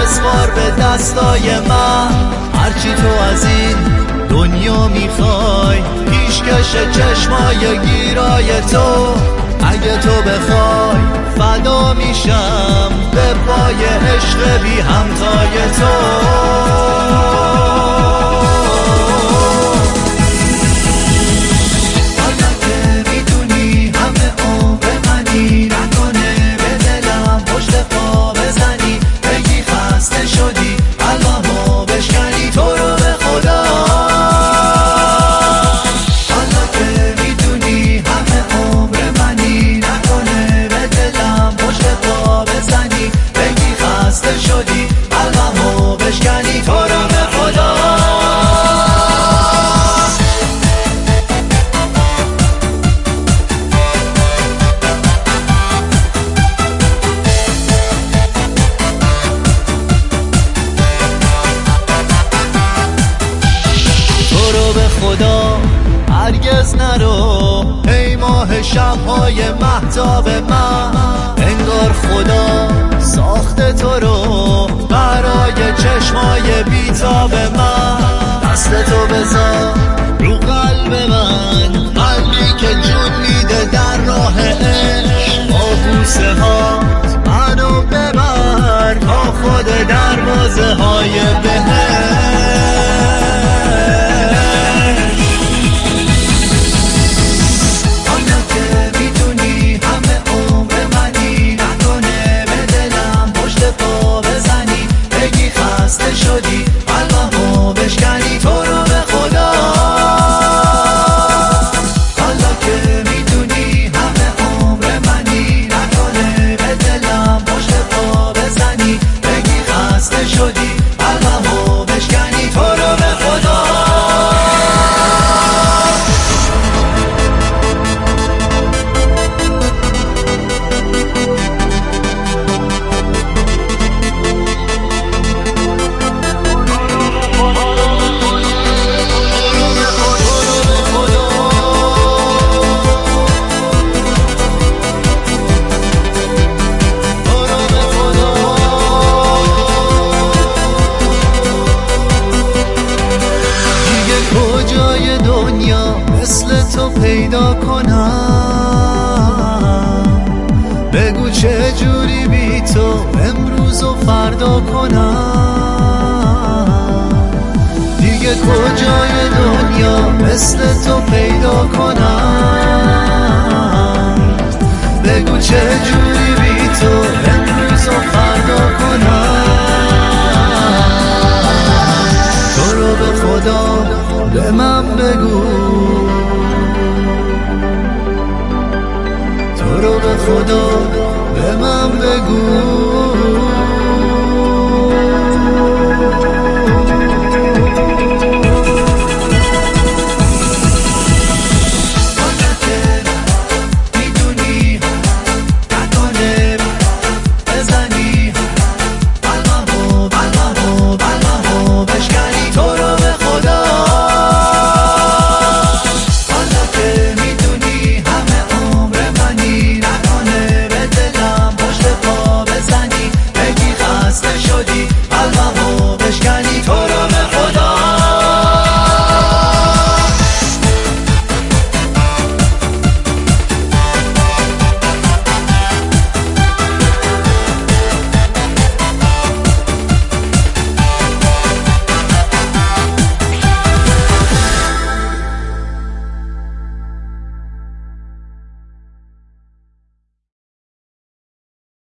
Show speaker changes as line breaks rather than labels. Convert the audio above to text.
بسپار به دستای من. هرچی تو از این دنیا میخوای، پیشکش چشمای گیرای تو. اگه تو بخوای فدا میشم به پای عشق بی همتای تو. خدا هرگز نرو ای ماه شب‌های مهتاب من. انگار خدا ساخته تو رو برای چشمای بیتاب من. دست تو بذار رو قلب من، قلبی که جون میده در راه عشق. با بوسه ها منو ببر تا خود دروازه های بهشت. مثل تو پیدا کنم، بگو چه جوری بی تو امروز و فردا کنم. دیگه کجای دنیا مثل تو پیدا کنم، بگو چه جوری